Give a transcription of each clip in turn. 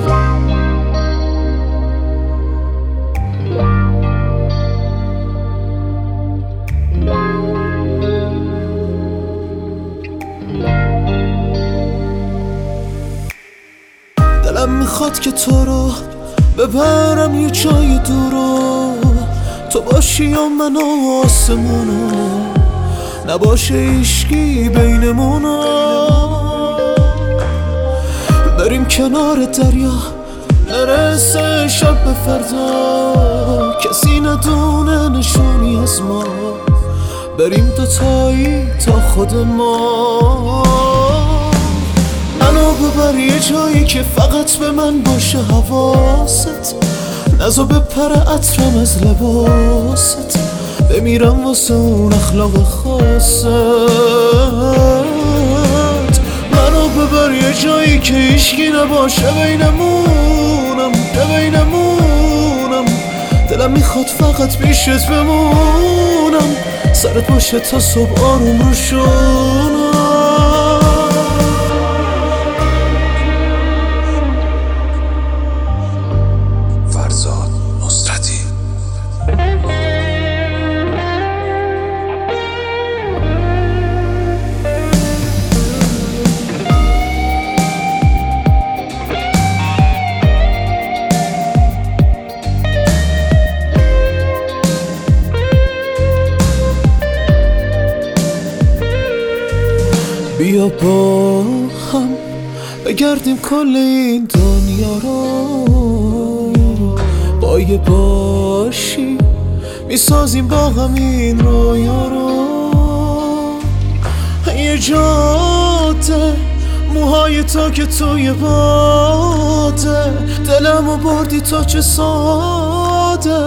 دلم میخواد که تو رو ببرم یه جای دورو، تو باشی یا من و آسمونو، نباشه هیچکی بینمونو. بریم کنار دریا نرسه شب به فردا، کسی ندونه نشونی از ما، بریم دوتایی تا خود ما. منو ببر یه جایی که فقط به من باشه حواست، نزا بپره عطرم از لباست، بمیرم واسه اون اخلاق خاصت. منو ببر یه جایی که هیچکی نباشه بینمونم، دلم میخواد فقط پیشت بمونم، سرت باشه تا صبح آروم رو شونم. بیا با هم بگردیم کل این دنیا رو، با یه باشی میسازیم با هم این رویا رو. یه جاده موهای تو که توی باده، دلمو بردی تا چه ساده.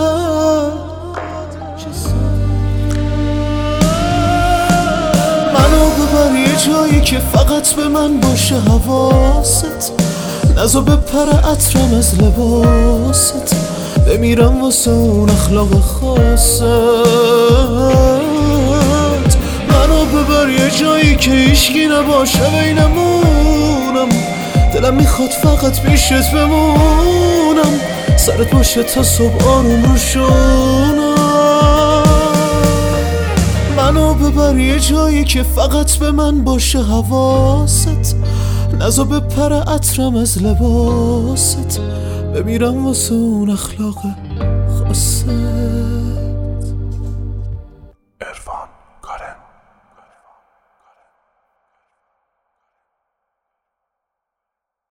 منو ببر یه جایی که فقط به من باشه حواست، نزا بپره عطرم از لباست، بمیرم واسه اون اخلاق خاصت. منو ببر یه جایی که هیچکی نباشه بینمونم، دلم میخواد فقط پیشت بمونم، سرت باشه تا صبح آروم رو شونم. منو ببر یه جایی که فقط به من باشه حواست، نزا بپره عطرم از لباست، بمیرم واسه اون اخلاق خاصت.